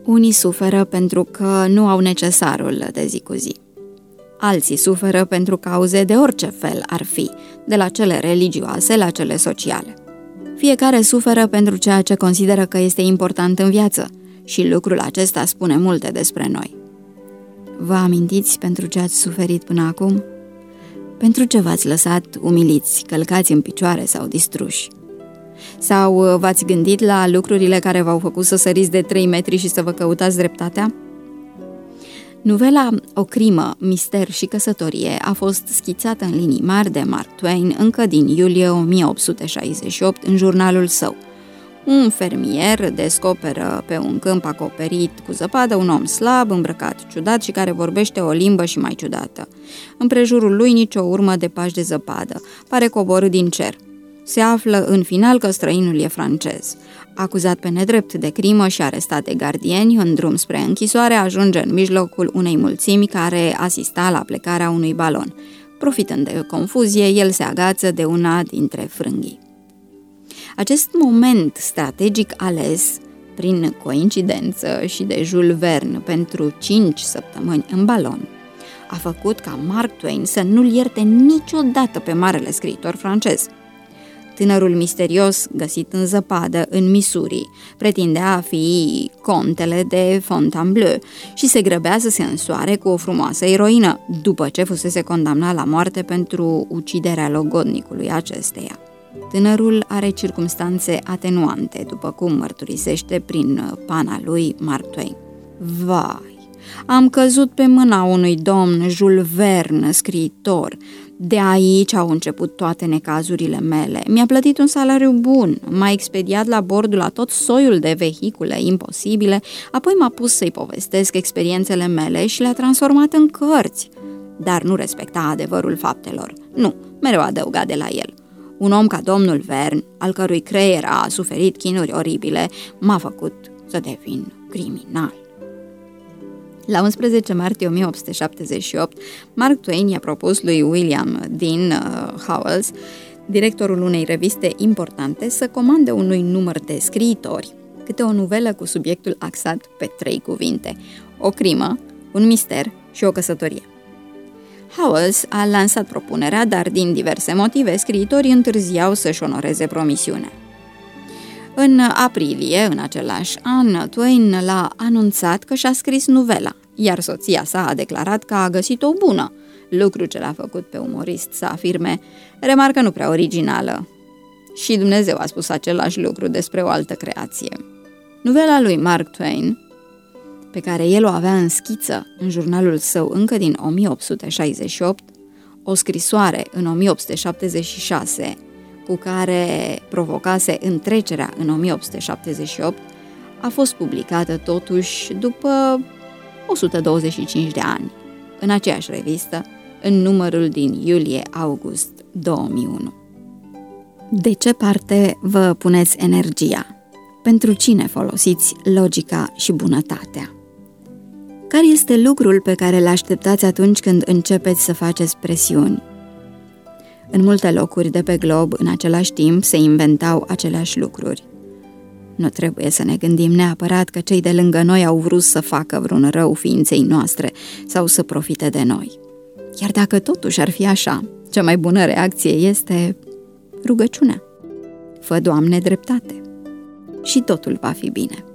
Unii suferă pentru că nu au necesarul de zi cu zi. Alții suferă pentru cauze de orice fel ar fi, de la cele religioase la cele sociale. Fiecare suferă pentru ceea ce consideră că este important în viață și lucrul acesta spune multe despre noi. Vă amintiți pentru ce ați suferit până acum? Pentru ce v-ați lăsat umiliți, călcați în picioare sau distruși? Sau v-ați gândit la lucrurile care v-au făcut să săriți de 3 metri și să vă căutați dreptatea? Novela O crimă, mister și căsătorie a fost schițată în linii mari de Mark Twain încă din iulie 1868 în jurnalul său. Un fermier descoperă pe un câmp acoperit cu zăpadă un om slab, îmbrăcat ciudat și care vorbește o limbă și mai ciudată. Împrejurul lui nicio urmă de pași de zăpadă, pare coborât din cer. Se află în final că străinul e francez. Acuzat pe nedrept de crimă și arestat de gardieni, în drum spre închisoare ajunge în mijlocul unei mulțimi care asista la plecarea unui balon. Profitând de confuzie, el se agață de una dintre frânghii. Acest moment strategic ales, prin coincidență și de Jules Verne pentru 5 săptămâni în balon, a făcut ca Mark Twain să nu-l ierte niciodată pe marele scriitor francez. Tânărul misterios, găsit în zăpadă în Missouri, pretindea a fi contele de Fontainebleau și se grăbea să se însoare cu o frumoasă eroină, după ce fusese condamnat la moarte pentru uciderea logodnicului acesteia. Tânărul are circumstanțe atenuante, după cum mărturisește prin pana lui Mark Twain. Vai, am căzut pe mâna unui domn Jules Verne, scriitor. De aici au început toate necazurile mele. Mi-a plătit un salariu bun, m-a expediat la bordul la tot soiul de vehicule imposibile, apoi m-a pus să-i povestesc experiențele mele și le-a transformat în cărți. Dar nu respecta adevărul faptelor. Nu, mereu adăuga de la el. Un om ca domnul Verne, al cărui creier a suferit chinuri oribile, m-a făcut să devin criminal. La 11 martie 1878, Mark Twain i-a propus lui William Dean Howells, directorul unei reviste importante, să comande unui număr de scriitori câte o novelă cu subiectul axat pe 3 cuvinte: o crimă, un mister și o căsătorie. Howells a lansat propunerea, dar din diverse motive scriitorii întârziau să-și onoreze promisiunea. În aprilie, în același an, Twain l-a anunțat că și-a scris novela, iar soția sa a declarat că a găsit-o bună, lucru ce l-a făcut pe umorist să afirme: remarcă nu prea originală. Și Dumnezeu a spus același lucru despre o altă creație. Novela lui Mark Twain, pe care el o avea în schiță în jurnalul său încă din 1868, o scrisoare în 1876, cu care provocase întrecerea în 1878, a fost publicată totuși după 125 de ani, în aceeași revistă, în numărul din iulie-august 2001. De ce parte vă puneți energia? Pentru cine folosiți logica și bunătatea? Care este lucrul pe care îl așteptați atunci când începeți să faceți presiuni? În multe locuri de pe glob, în același timp, se inventau aceleași lucruri. Nu trebuie să ne gândim neapărat că cei de lângă noi au vrut să facă vreun rău ființei noastre sau să profite de noi. Iar dacă totuși ar fi așa, cea mai bună reacție este rugăciunea. Fă, Doamne, dreptate și totul va fi bine.